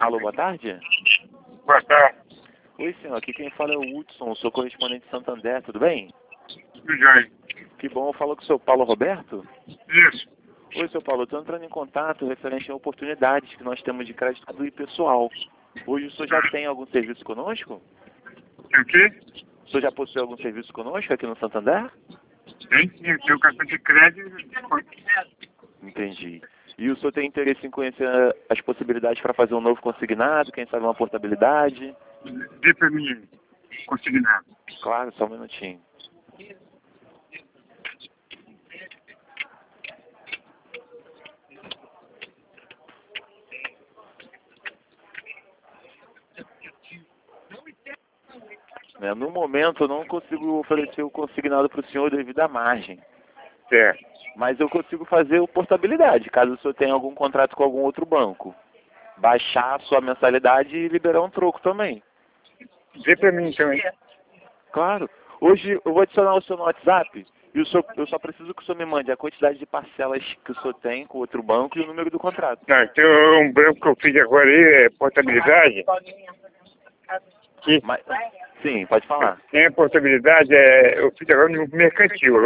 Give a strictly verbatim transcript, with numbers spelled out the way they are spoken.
Alô, boa tarde. Boa tarde. Oi, senhor. Aqui quem fala é o Hudson, sou correspondente de Santander, tudo bem? Tudo bem. Que bom, eu falo com o seu Paulo Roberto. Isso. Oi, seu Paulo, eu estou entrando em contato referente a oportunidades que nós temos de crédito e pessoal. Hoje o senhor já tem algum serviço conosco? Tem o quê? O senhor já possui algum serviço conosco aqui no Santander? Tem sim, eu tenho cartão de crédito. Entendi. E o senhor tem interesse em conhecer as possibilidades para fazer um novo consignado, quem sabe uma portabilidade? Dê para mim consignado. Claro, só um minutinho. Né, no momento eu não consigo oferecer o consignado para o senhor devido à margem. Certo. Mas eu consigo fazer o portabilidade, caso o senhor tenha algum contrato com algum outro banco. Baixar a sua mensalidade e liberar um troco também. Dê para mim então, hein? Claro. Hoje eu vou adicionar o senhor no WhatsApp e o senhor, eu só preciso que o senhor me mande a quantidade de parcelas que o senhor tem com outro banco e o número do contrato. Não, tem um branco que eu fiz agora aí, é portabilidade. Que Mas, sim, pode falar. tem a portabilidade, é, eu fiz agora no mercantil.